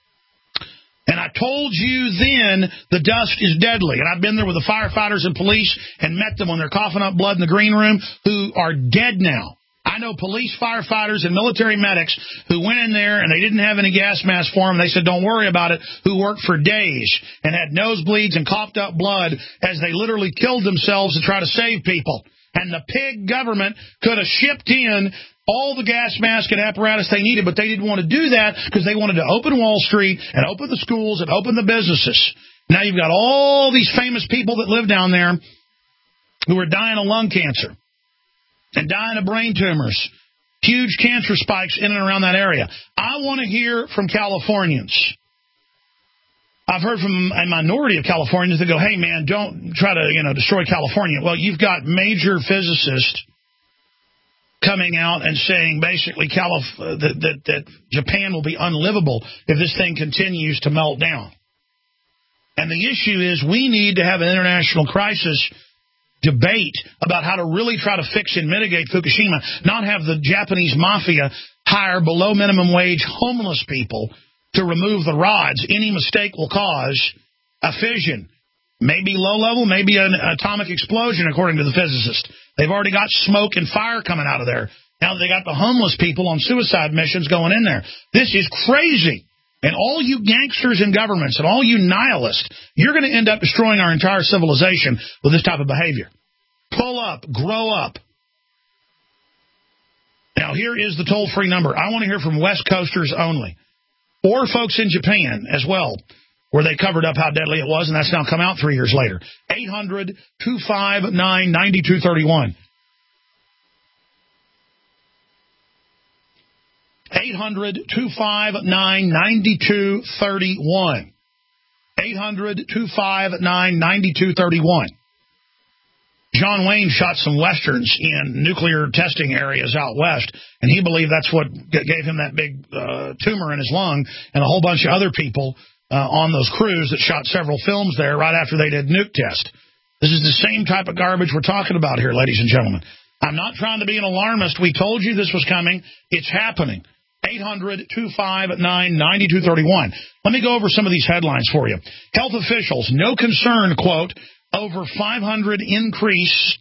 And I told you then the dust is deadly. And I've been there with the firefighters and police and met them when they're coughing up blood in the green room who are dead now. I know police, firefighters, and military medics who went in there and they didn't have any gas mask for them. They said, don't worry about it, who worked for days and had nosebleeds and coughed up blood as they literally killed themselves to try to save people. And the pig government could have shipped in all the gas mask and apparatus they needed, but they didn't want to do that because they wanted to open Wall Street and open the schools and open the businesses. Now you've got all these famous people that live down there who are dying of lung cancer and dying of brain tumors. Huge cancer spikes in and around that area. I want to hear from Californians. I've heard from a minority of Californians that go, hey, man, don't try to, destroy California. Well, you've got major physicists coming out and saying basically that Japan will be unlivable if this thing continues to melt down. And the issue is we need to have an international crisis debate about how to really try to fix and mitigate Fukushima, not have the Japanese mafia hire below minimum wage homeless people to remove the rods. Any mistake will cause a fission. Maybe low level, maybe an atomic explosion, according to the physicist. They've already got smoke and fire coming out of there. Now they got the homeless people on suicide missions going in there. This is crazy. And all you gangsters in governments and all you nihilists, you're going to end up destroying our entire civilization with this type of behavior. Pull up, grow up. Now, here is the toll-free number. I want to hear from West Coasters only, or folks in Japan as well, where they covered up how deadly it was, and that's now come out 3 years later. 800-259-9231. 800-259-9231. 800-259-9231. John Wayne shot some Westerns in nuclear testing areas out west, and he believed that's what gave him that big tumor in his lung, and a whole bunch of other people on those crews that shot several films there right after they did nuke test. This is the same type of garbage we're talking about here, ladies and gentlemen. I'm not trying to be an alarmist. We told you this was coming. It's happening. 800-259-9231. Let me go over some of these headlines for you. Health officials, no concern, quote, over 500% increase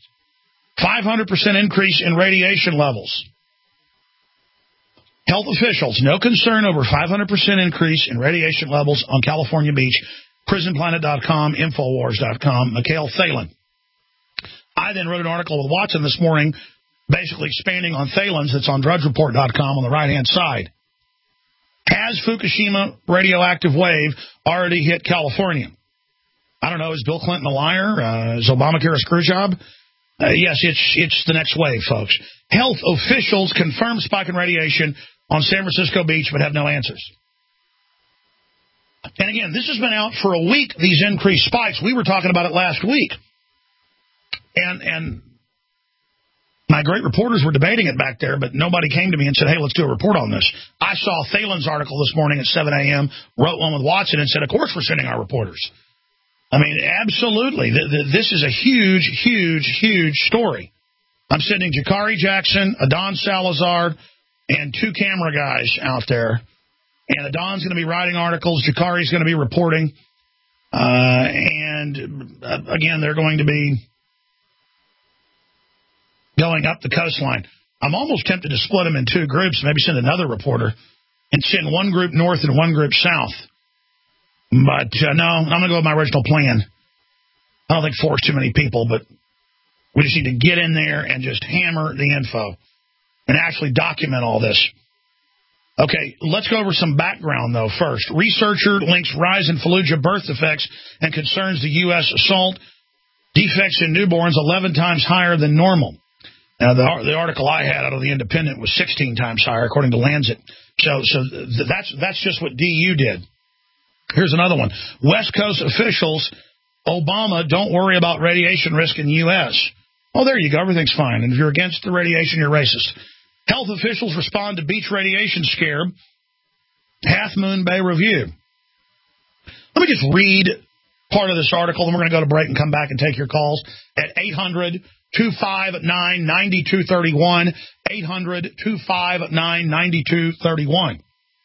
in radiation levels. Health officials, no concern over 500% increase in radiation levels on California beach. PrisonPlanet.com, Infowars.com, Mikhail Thalen. I then wrote an article with Watson this morning basically expanding on Thalen's that's on DrudgeReport.com on the right-hand side. Has Fukushima radioactive wave already hit California? I don't know. Is Bill Clinton a liar? Is Obamacare a screw job? Yes, it's the next wave, folks. Health officials confirm spike in radiation on San Francisco beach but have no answers. And again, this has been out for a week, these increased spikes. We were talking about it last week. And my great reporters were debating it back there, but nobody came to me and said, hey, let's do a report on this. I saw Thalen's article this morning at 7 a.m., wrote one with Watson, and said, of course we're sending our reporters. I mean, absolutely. This is a huge, huge, huge story. I'm sending Jakari Jackson, Adon Salazar, and 2 camera guys out there. And Adon's going to be writing articles. Jakari's going to be reporting. And, again, they're going to be going up the coastline. I'm almost tempted to split them in 2 groups, maybe send another reporter, and send one group north and one group south. But, no, I'm going to go with my original plan. I don't think force too many people, but we just need to get in there and just hammer the info and actually document all this. Okay, let's go over some background, though, first. Researcher links rise in Fallujah birth defects and concerns the U.S. assault defects in newborns 11 times higher than normal. Now, the article I had out of The Independent was 16 times higher, according to Lancet. So that's just what DU did. Here's another one. West Coast officials, Obama, don't worry about radiation risk in the U.S. Oh, there you go. Everything's fine. And if you're against the radiation, you're racist. Health officials respond to beach radiation scare. Half Moon Bay review. Let me just read part of this article, then we're going to go to break and come back and take your calls at 800-259-9231, 800-259-9231.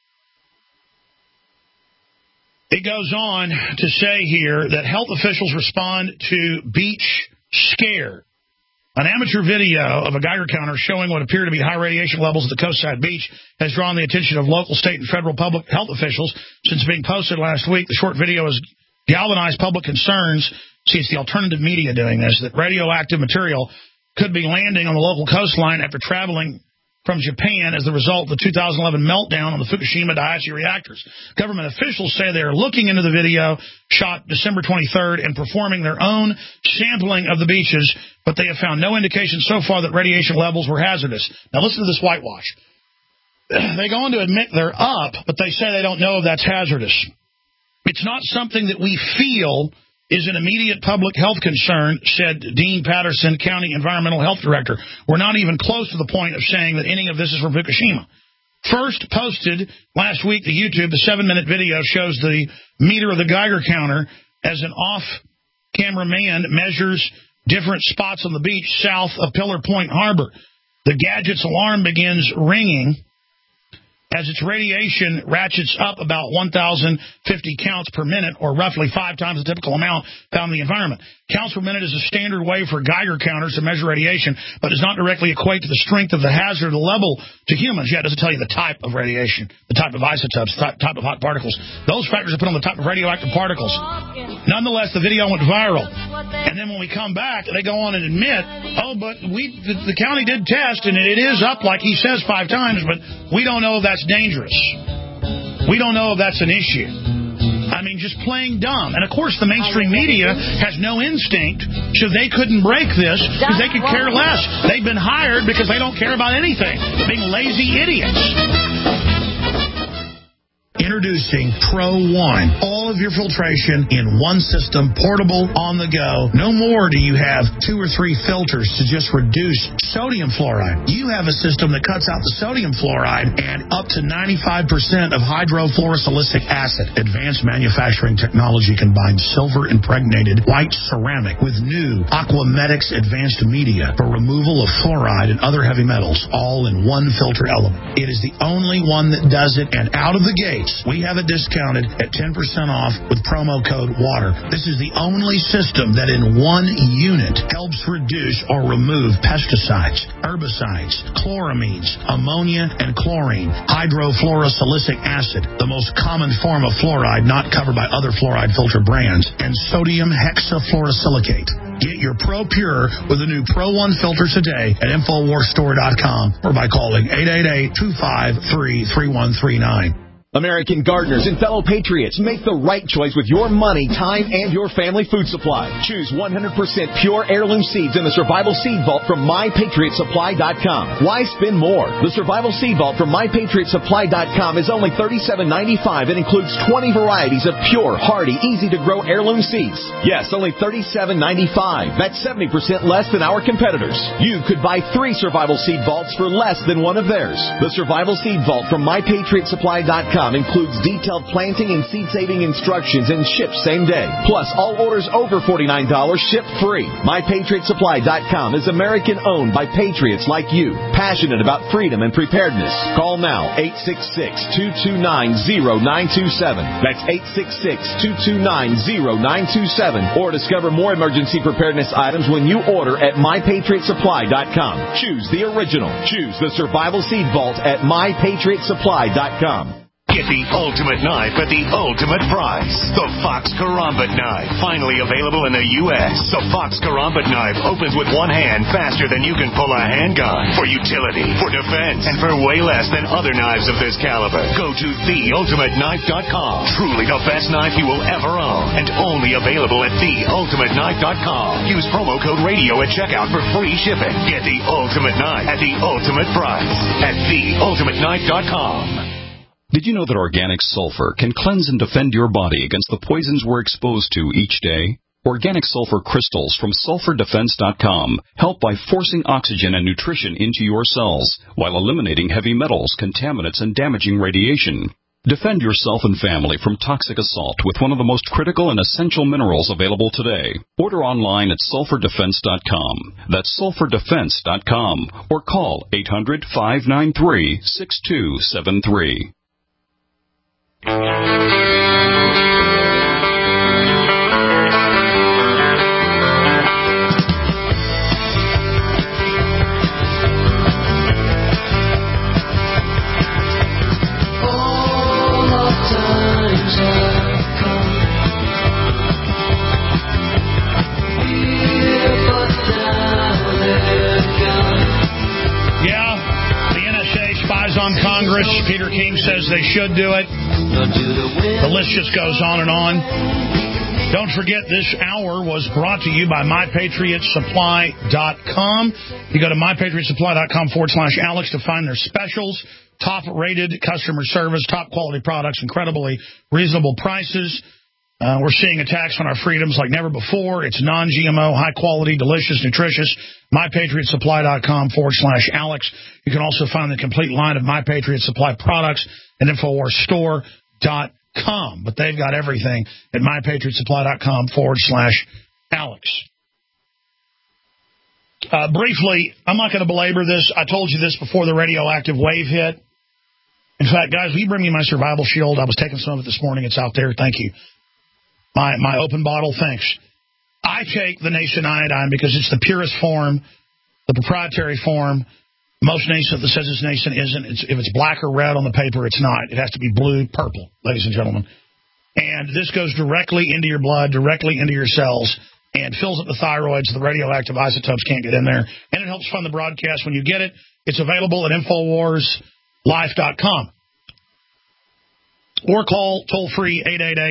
It goes on to say here that health officials respond to beach scare. An amateur video of a Geiger counter showing what appear to be high radiation levels at the coastside beach has drawn the attention of local, state, and federal public health officials since being posted last week. The short video has galvanized public concerns. See, it's the alternative media doing this, that radioactive material could be landing on the local coastline after traveling from Japan as the result of the 2011 meltdown on the Fukushima Daiichi reactors. Government officials say they are looking into the video shot December 23rd and performing their own sampling of the beaches, but they have found no indication so far that radiation levels were hazardous. Now listen to this whitewash. They go on to admit they're up, but they say they don't know if that's hazardous. It's not something that we feel is an immediate public health concern, said Dean Patterson, County Environmental Health Director. We're not even close to the point of saying that any of this is from Fukushima. First posted last week to YouTube, the 7-minute video shows the meter of the Geiger counter as an off-camera man measures different spots on the beach south of Pillar Point Harbor. The gadget's alarm begins ringing as its radiation ratchets up about 1,050 counts per minute, or roughly 5 times the typical amount found in the environment. Counts per minute is a standard way for Geiger counters to measure radiation, but does not directly equate to the strength of the hazard level to humans. Yet it doesn't tell you the type of radiation, the type of isotopes, the type of hot particles. Those factors are put on the type of radioactive particles. Nonetheless, the video went viral. And then when we come back, they go on and admit, but the county did test, and it is up, like he says, 5 times, but we don't know if that's dangerous. We don't know if that's an issue. I mean, just playing dumb. And, of course, the mainstream media has no instinct, so they couldn't break this because they could care less. They've been hired because they don't care about anything. They're being lazy idiots. Introducing Pro One. All of your filtration in one system, portable, on the go. No more do you have 2 or 3 filters to just reduce sodium fluoride. You have a system that cuts out the sodium fluoride and up to 95% of hydrofluorosilicic acid. Advanced manufacturing technology combines silver-impregnated white ceramic with new Aquamedics advanced media for removal of fluoride and other heavy metals, all in one filter element. It is the only one that does it, and out of the gate, we have it discounted at 10% off with promo code WATER. This is the only system that in one unit helps reduce or remove pesticides, herbicides, chloramines, ammonia, and chlorine, hydrofluorosilicic acid, the most common form of fluoride not covered by other fluoride filter brands, and sodium hexafluorosilicate. Get your Pro Pure with the new Pro One filter today at InfoWarsStore.com or by calling 888-253-3139. American gardeners and fellow patriots, make the right choice with your money, time, and your family food supply. Choose 100% pure heirloom seeds in the Survival Seed Vault from MyPatriotSupply.com. Why spend more? The Survival Seed Vault from MyPatriotSupply.com is only $37.95 and includes 20 varieties of pure, hardy, easy-to-grow heirloom seeds. Yes, only $37.95. That's 70% less than our competitors. You could buy 3 Survival Seed Vaults for less than one of theirs. The Survival Seed Vault from MyPatriotSupply.com includes detailed planting and seed-saving instructions and ships same day. Plus, all orders over $49 ship free. MyPatriotSupply.com is American-owned by patriots like you, passionate about freedom and preparedness. Call now, 866-229-0927. That's 866-229-0927. Or discover more emergency preparedness items when you order at MyPatriotSupply.com. Choose the original. Choose the Survival Seed Vault at MyPatriotSupply.com. Get the ultimate knife at the ultimate price. The Fox Karambit knife, finally available in the U.S. The Fox Karambit knife opens with one hand faster than you can pull a handgun. For utility, for defense, and for way less than other knives of this caliber. Go to TheUltimateKnife.com. Truly the best knife you will ever own, and only available at TheUltimateKnife.com. Use promo code RADIO at checkout for free shipping. Get the ultimate knife at the ultimate price at TheUltimateKnife.com. Did you know that organic sulfur can cleanse and defend your body against the poisons we're exposed to each day? Organic sulfur crystals from SulfurDefense.com help by forcing oxygen and nutrition into your cells while eliminating heavy metals, contaminants, and damaging radiation. Defend yourself and family from toxic assault with one of the most critical and essential minerals available today. Order online at SulfurDefense.com. That's SulfurDefense.com. Or call 800-593-6273. is on Congress. Peter King says they should do it. The list just goes on and on. Don't forget, this hour was brought to you by MyPatriotSupply.com. You go to MyPatriotSupply.com/Alex to find their specials. Top-rated customer service, top-quality products, incredibly reasonable prices. We're seeing attacks on our freedoms like never before. It's non-GMO, high-quality, delicious, nutritious. MyPatriotSupply.com/Alex. You can also find the complete line of My Patriot Supply products at InfoWarsStore.com. But they've got everything at MyPatriotSupply.com/Alex. Briefly, I'm not going to belabor this. I told you this before the radioactive wave hit. In fact, guys, will you bring me my survival shield? I was taking some of it this morning. It's out there. Thank you. My open bottle, thanks. I take the Nascent iodine because it's the purest form, the proprietary form. Most Nascent that says it's Nascent isn't. If it's black or red on the paper, it's not. It has to be blue, purple, ladies and gentlemen. And this goes directly into your blood, directly into your cells, and fills up the thyroid so the radioactive isotopes can't get in there. And it helps fund the broadcast when you get it. It's available at InfoWarsLife.com. Or call toll-free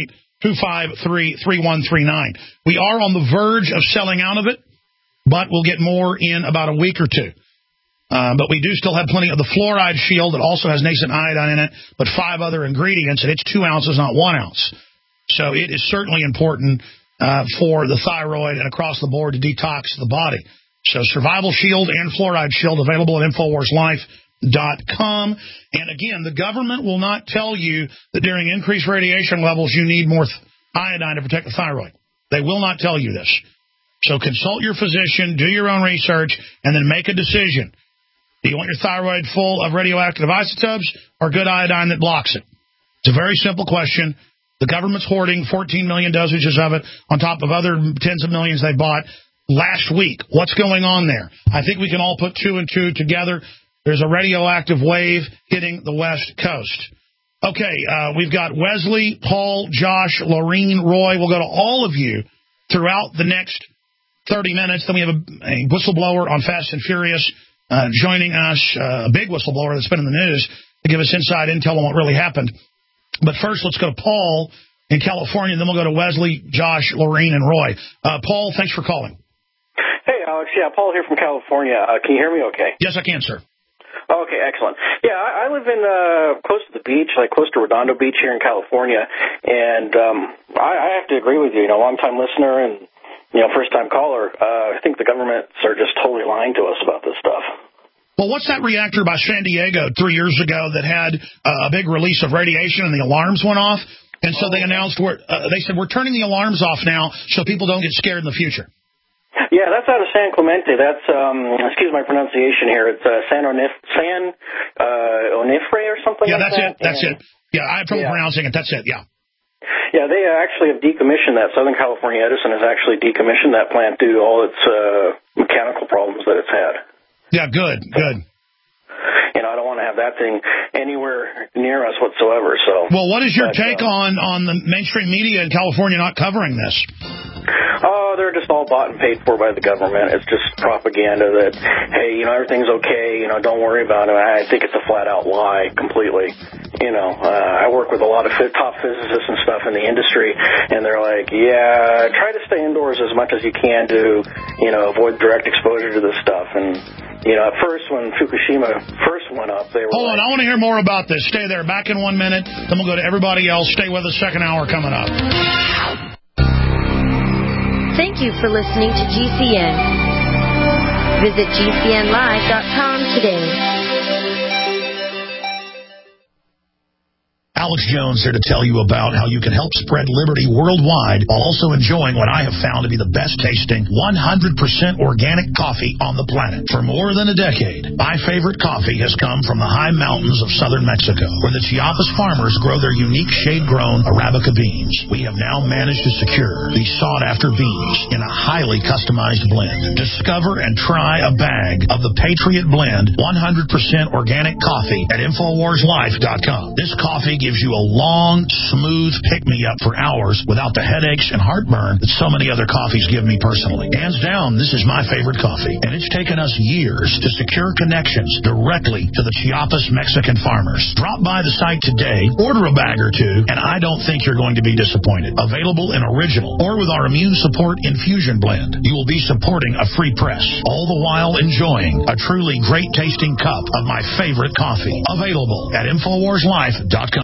888-253-3139. We are on the verge of selling out of it, but we'll get more in about a week or two. But we do still have plenty of the fluoride shield that also has nascent iodine in it, but 5 other ingredients, and it's 2 ounces, not 1 ounce. So it is certainly important for the thyroid and across the board to detox the body. So Survival Shield and Fluoride Shield available at InfoWarsLife.com. And again, the government will not tell you that during increased radiation levels you need more iodine to protect the thyroid. They will not tell you this. So consult your physician, do your own research, and then make a decision. Do you want your thyroid full of radioactive isotopes or good iodine that blocks it? It's a very simple question. The government's hoarding 14 million dosages of it on top of other tens of millions they bought last week. What's going on there? I think we can all put 2 and 2 together. There's a radioactive wave hitting the West Coast. Okay, we've got Wesley, Paul, Josh, Laureen, Roy. We'll go to all of you throughout the next 30 minutes. Then we have a whistleblower on Fast and Furious joining us, a big whistleblower that's been in the news to give us inside intel on what really happened. But first, let's go to Paul in California, then we'll go to Wesley, Josh, Laureen, and Roy. Paul, thanks for calling. Hey, Alex. Yeah, Paul here from California. Can you hear me okay? Yes, I can, sir. Okay, excellent. Yeah, I live in close to the beach, like close to Redondo Beach here in California, and I have to agree with you. Long-time listener and first-time caller. I think the governments are just totally lying to us about this stuff. Well, what's that reactor by San Diego 3 years ago that had a big release of radiation and the alarms went off? And so they announced, they said, we're turning the alarms off now so people don't get scared in the future. Yeah, that's out of San Clemente. That's, excuse my pronunciation here, it's San Onofre or something like that. Yeah, that's it. Yeah, I have trouble pronouncing it. That's it, yeah. Yeah, they actually have decommissioned that. Southern California Edison has actually decommissioned that plant due to all its mechanical problems that it's had. Yeah, good. I don't want to have that thing anywhere near us whatsoever. So, well, what is your take on the mainstream media in California not covering this? Oh, they're just all bought and paid for by the government. It's just propaganda that, hey, everything's okay, don't worry about it. I think it's a flat-out lie completely. I work with a lot of top physicists and stuff in the industry, and they're like, yeah, try to stay indoors as much as you can to, avoid direct exposure to this stuff. And, at first when Fukushima first went up, they were Hold on, I want to hear more about this. Stay there. Back in 1 minute. Then we'll go to everybody else. Stay with us. Second hour coming up. Thank you for listening to GCN. Visit GCNlive.com today. Alex Jones here to tell you about how you can help spread liberty worldwide while also enjoying what I have found to be the best tasting 100% organic coffee on the planet. For more than a decade, my favorite coffee has come from the high mountains of southern Mexico, where the Chiapas farmers grow their unique shade-grown Arabica beans. We have now managed to secure these sought-after beans in a highly customized blend. Discover and try a bag of the Patriot Blend 100% organic coffee at InfoWarsLife.com. This coffee gives gives you a long, smooth pick-me-up for hours without the headaches and heartburn that so many other coffees give me personally. Hands down, this is my favorite coffee, and it's taken us years to secure connections directly to the Chiapas Mexican farmers. Drop by the site today, order a bag or two, and I don't think you're going to be disappointed. Available in original or with our immune support infusion blend. You will be supporting a free press, all the while enjoying a truly great tasting cup of my favorite coffee. Available at InfoWarsLife.com.